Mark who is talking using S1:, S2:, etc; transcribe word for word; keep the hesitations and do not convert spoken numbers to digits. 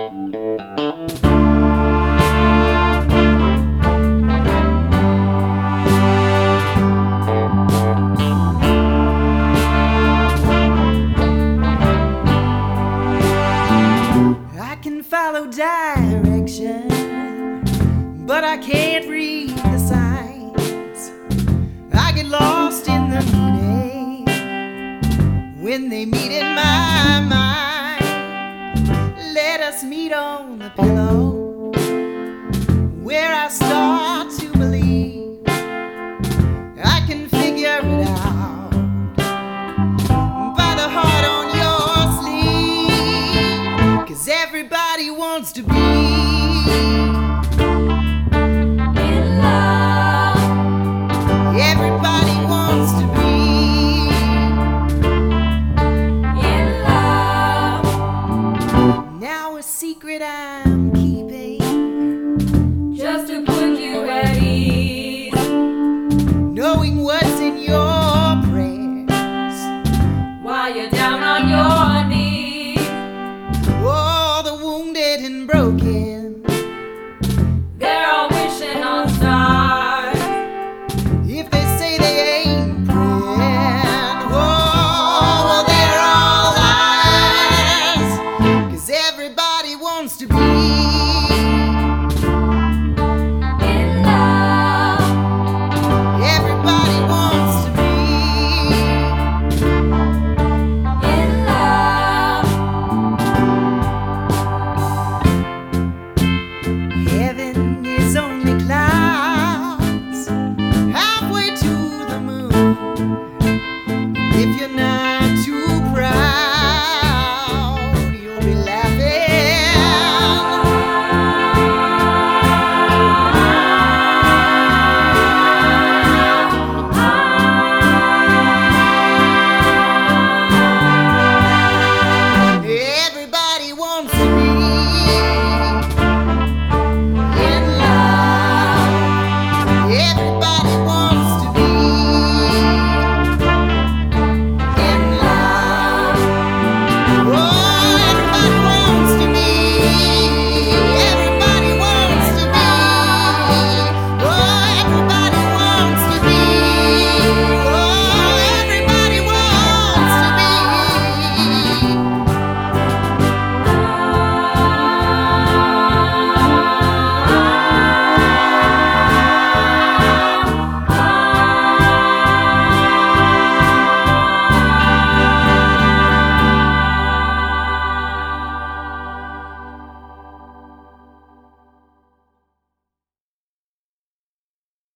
S1: Follow direction, but I can't read the signs. I get lost in the meaning when they meet in my mind. Let us meet on the pillow where I start to believe I can figure it out by the heart on your sleeve, 'cause everybody wants to be in love. Everybody wants to be in love. Now a secret I'm keeping,
S2: just to put you at ease,
S1: knowing what's in your prayers
S2: while you're down on your knees.
S1: Oh, the wounded and broken,
S2: They're all wishing on stars.
S1: if they say they ain't praying, oh, well, they're all lies, 'cause everybody wants to be